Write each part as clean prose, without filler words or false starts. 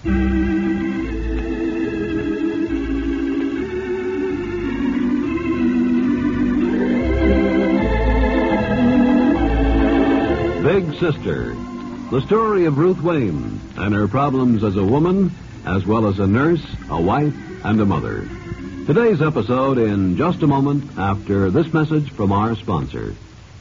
Big Sister, the story of Ruth Wayne and her problems as a woman, as well as a nurse, a wife, and a mother. Today's episode in just a moment after this message from our sponsor.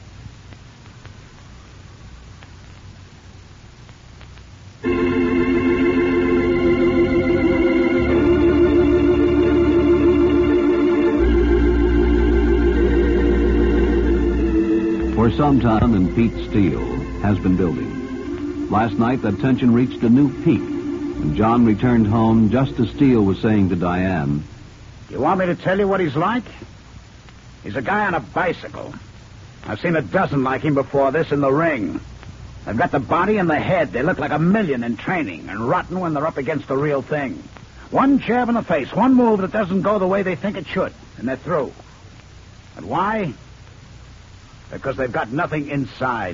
For some time, and Pete Steele has been building. Last night, that tension reached a new peak, and John returned home just as Steele was saying to Diane, "You want me to tell you what he's like? He's a guy on a bicycle. I've seen a dozen like him before this in the ring. They've got the body and the head. They look like a million in training, and rotten when they're up against the real thing. One jab in the face, one move that doesn't go the way they think it should, and they're through. And why? Because they've got nothing inside."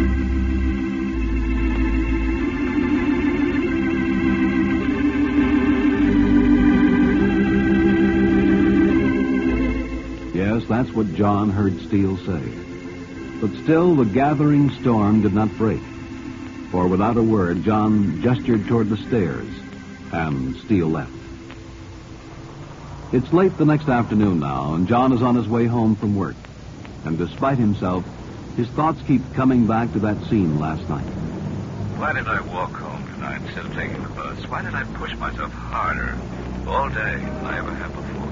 Yes, that's what John heard Steele say. But still, the gathering storm did not break. For without a word, John gestured toward the stairs, and Steele left. It's late the next afternoon now, and John is on his way home from work. And despite himself, his thoughts keep coming back to that scene last night. Why did I walk home tonight instead of taking the bus? Why did I push myself harder all day than I ever have before?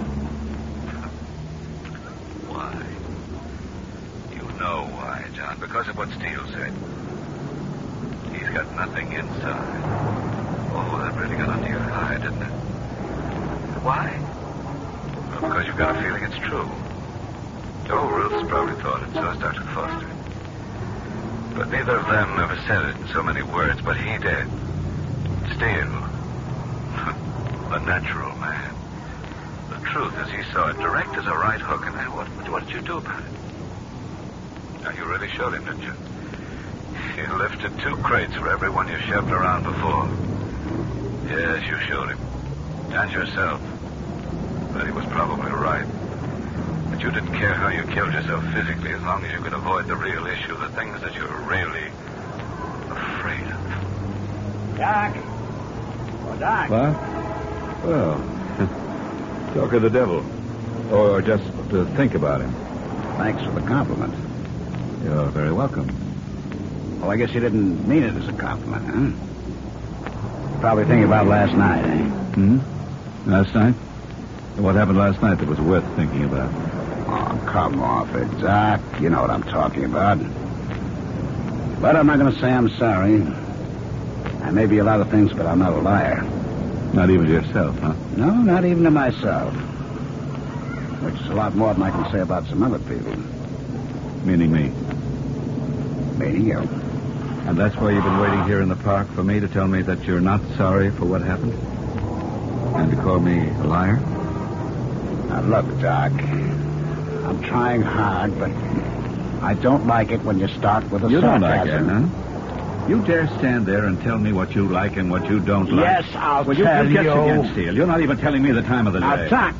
Why? You know why, John. Because of what Steele said. He's got nothing inside. Oh, that really got under your hide, didn't it? Why? Well, because you've got a feeling it's true. Oh, Ruth's probably thought it, so has Dr. Foster. But neither of them ever said it in so many words, but he did. Steele. A natural man. The truth is he saw it direct as a right hook, and then what did you do about it? Now, you really showed him, didn't you? You lifted 2 crates for everyone you shoved around before. Yes, you showed him. And yourself. But he was probably right. But you didn't care how you killed yourself physically as long as you could avoid the real issue, the things that you're really afraid of. Doc. Oh, Doc. What? Well, talk of the devil. Or just to think about him. Thanks for the compliment. You're very welcome. Well, I guess you didn't mean it as a compliment, huh? You're probably thinking about last night, eh? Last night? What happened last night that was worth thinking about? Oh, come off it, Doc. You know what I'm talking about. But I'm not going to say I'm sorry. I may be a lot of things, but I'm not a liar. Not even to yourself, huh? No, not even to myself. Which is a lot more than I can say about some other people. Meaning me. Meaning you. And that's why you've been waiting here in the park for me to tell me that you're not sorry for what happened? And to call me a liar? Now, look, Doc. I'm trying hard, but I don't like it when you start with a You don't sarcasm. like it, huh? You dare stand there and tell me what you like and what you don't like? Yes, I'll well, tell you. you. Again, Steele. You're not even telling me the time of the Now, day. Doc.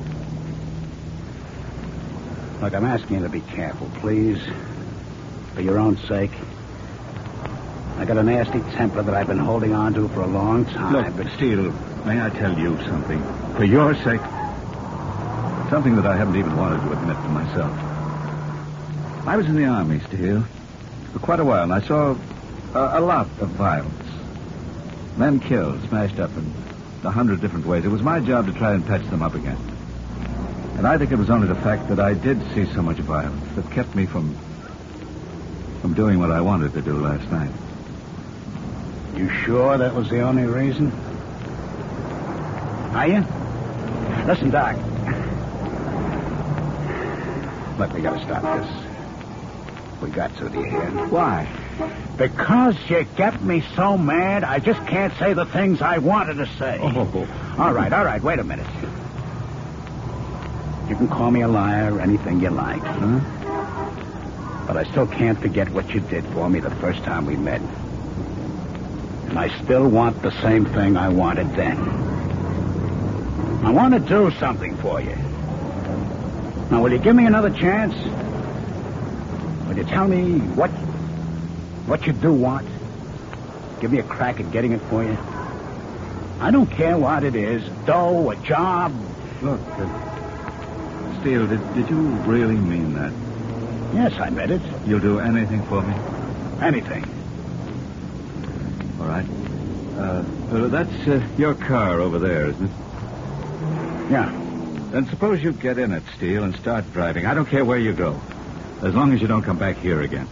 Look, I'm asking you to be careful, please. For your own sake. I got a nasty temper that I've been holding on to for a long time. Look, but Steele, may I tell you something? For your sake. Something that I haven't even wanted to admit to myself. I was in the Army, Steele, for quite a while, and I saw a lot of violence. Men killed, smashed up in 100 different ways. It was my job to try and patch them up again. And I think it was only the fact that I did see so much violence that kept me from doing what I wanted to do last night. You sure that was the only reason? Are you? Listen, Doc. Look, we gotta stop this. We got to, do you hear? Why? Because you get me so mad, I just can't say the things I wanted to say. Oh. All right, wait a minute. You can call me a liar, anything you like. Huh? But I still can't forget what you did for me the first time we met. And I still want the same thing I wanted then. I want to do something for you. Now, will you give me another chance? Will you tell me what you do want? Give me a crack at getting it for you? I don't care what it is. Dough, a job. Look, Steele, did you really mean that? Yes, I meant it. You'll do anything for me? Anything. All right. That's your car over there, isn't it? Yeah. Then suppose you get in it, Steele, and start driving. I don't care where you go, as long as you don't come back here again.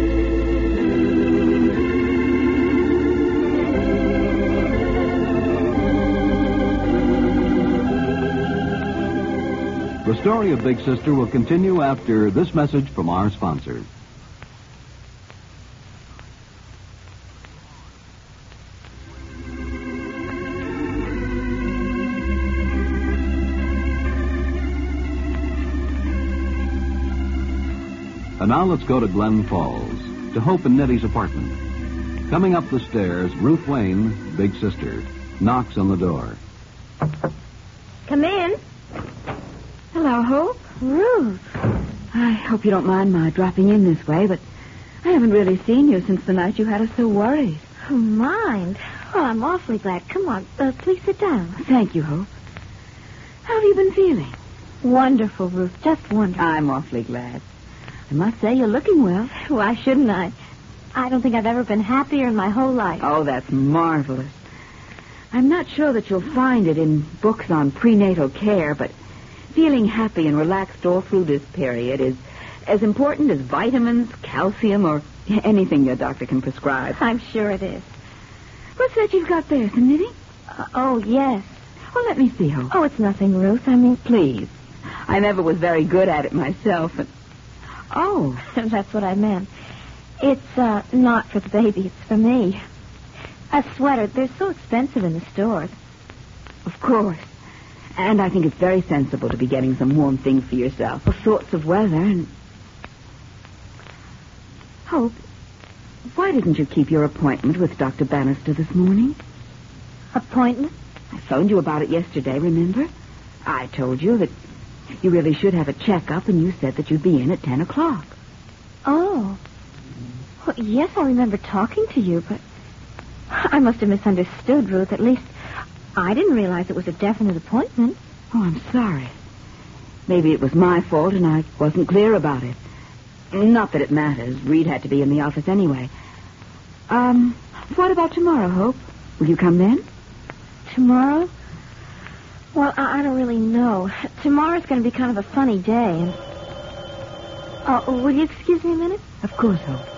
The story of Big Sister will continue after this message from our sponsor. And now let's go to Glen Falls, to Hope and Nettie's apartment. Coming up the stairs, Ruth Wayne, Big Sister, knocks on the door. Come in. Hello, Hope. Ruth. I hope you don't mind my dropping in this way, but I haven't really seen you since the night you had us so worried. Oh, mind? Well, I'm awfully glad. Come on, please sit down. Thank you, Hope. How have you been feeling? Wonderful, Ruth. Just wonderful. I'm awfully glad. I must say you're looking well. Why shouldn't I? I don't think I've ever been happier in my whole life. Oh, that's marvelous. I'm not sure that you'll find it in books on prenatal care, but feeling happy and relaxed all through this period is as important as vitamins, calcium, or anything your doctor can prescribe. I'm sure it is. What's that you've got there, some knitting? Oh, yes. Well, let me see, Hope. Oh, it's nothing, Ruth. I mean... Please. I never was very good at it myself. And... Oh. That's what I meant. It's not for the baby. It's for me. A sweater. They're so expensive in the stores. Of course. And I think it's very sensible to be getting some warm things for yourself. All sorts of weather and... Hope, why didn't you keep your appointment with Dr. Bannister this morning? Appointment? I phoned you about it yesterday, remember? I told you that you really should have a checkup, and you said that you'd be in at 10 o'clock. Oh. Well, yes, I remember talking to you, but I must have misunderstood, Ruth. At least I didn't realize it was a definite appointment. Oh, I'm sorry. Maybe it was my fault, and I wasn't clear about it. Not that it matters. Reed had to be in the office anyway. What about tomorrow, Hope? Will you come then? Tomorrow? Well, I don't really know. Tomorrow's going to be kind of a funny day. And... will you excuse me a minute? Of course, Hope.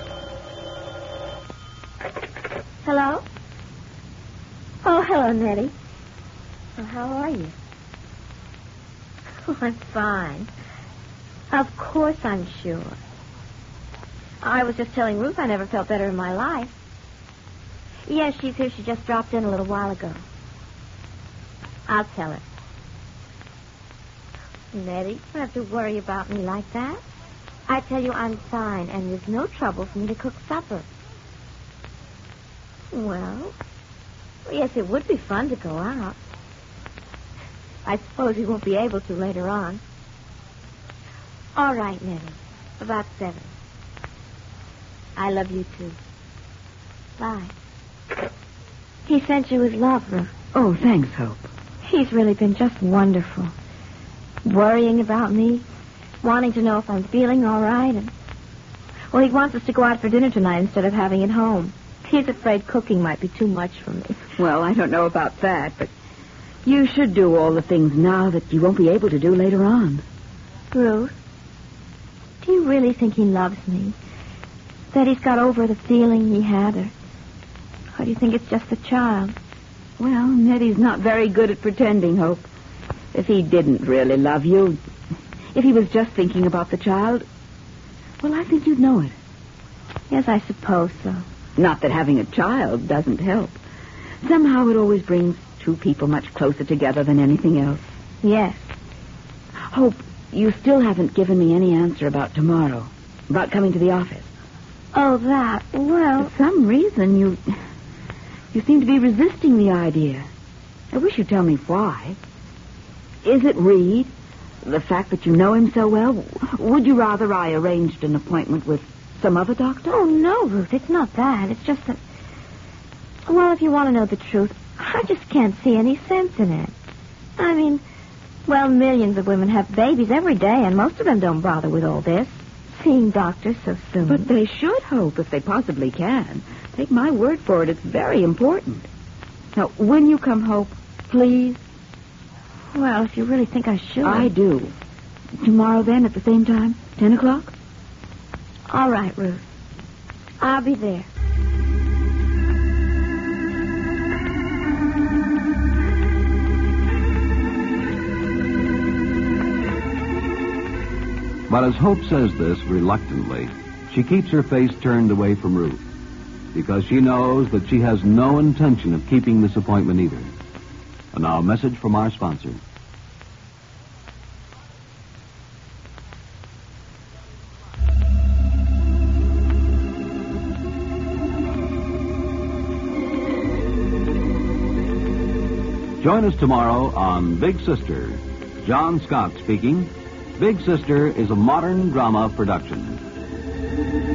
Hello? Oh, hello, Nettie. Well, how are you? Oh, I'm fine. Of course I'm sure. I was just telling Ruth I never felt better in my life. Yes, she's here. She just dropped in a little while ago. I'll tell her. Nettie, you don't have to worry about me like that. I tell you I'm fine, and there's no trouble for me to cook supper. Well, yes, it would be fun to go out. I suppose we won't be able to later on. All right, Nettie. About 7. I love you, too. Bye. He sent you his love, Ruth. Oh, thanks, Hope. He's really been just wonderful. Worrying about me, wanting to know if I'm feeling all right, and... Well, he wants us to go out for dinner tonight instead of having it home. He's afraid cooking might be too much for me. Well, I don't know about that, but you should do all the things now that you won't be able to do later on. Ruth, do you really think he loves me? That he's got over the feeling he had, or do you think it's just a child? Well, Nettie's not very good at pretending, Hope. If he didn't really love you, if he was just thinking about the child, well, I think you'd know it. Yes, I suppose so. Not that having a child doesn't help. Somehow it always brings two people much closer together than anything else. Yes. Hope, you still haven't given me any answer about tomorrow, about coming to the office. Oh, that, well... For some reason, you You seem to be resisting the idea. I wish you'd tell me why. Is it Reed? The fact that you know him so well? Would you rather I arranged an appointment with some other doctor? Oh, no, Ruth, it's not that. It's just that... Well, if you want to know the truth, I just can't see any sense in it. I mean, well, millions of women have babies every day, and most of them don't bother with all this. Seeing doctors so soon. But they should hope if they possibly can. Take my word for it, it's very important. Now, when you come home, please. Well, if you really think I should. I do. Tomorrow, then, at the same time? 10 o'clock? All right, Ruth. I'll be there. But as Hope says this reluctantly, she keeps her face turned away from Ruth, because she knows that she has no intention of keeping this appointment either. And now a message from our sponsor. Join us tomorrow on Big Sister. John Scott speaking. Big Sister is a modern drama production.